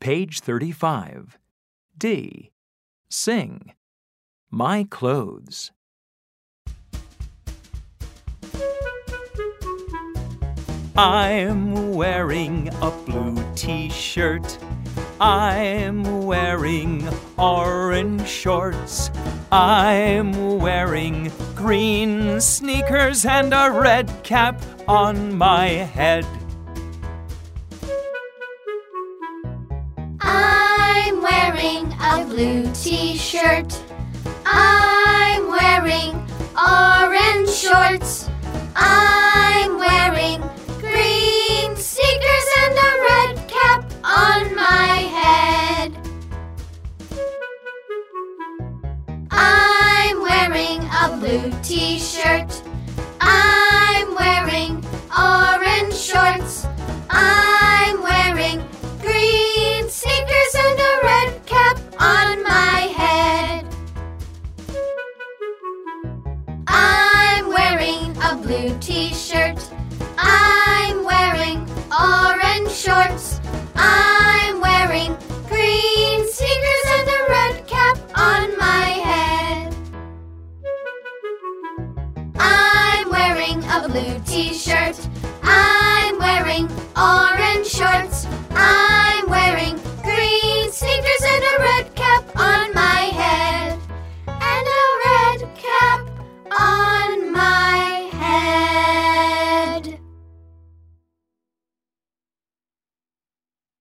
Page 35. D. Sing. My clothes. I'm wearing a blue t-shirt. I'm wearing orange shorts. I'm wearing green sneakers and a red cap on my head. I'm wearing a blue t-shirt. I'm wearing orange shorts. I'm wearing green sneakers and a red cap on my head. I'm wearing a blue t-shirt. I'm wearing orange shorts. I'm wearing green sneakers and a red cap on my head. I'm wearing a blue t-shirt. I'm wearing orange shorts. I'm wearing green sneakers and a red cap on my head. I'm wearing a blue t-shirt. I'm wearing orange shorts.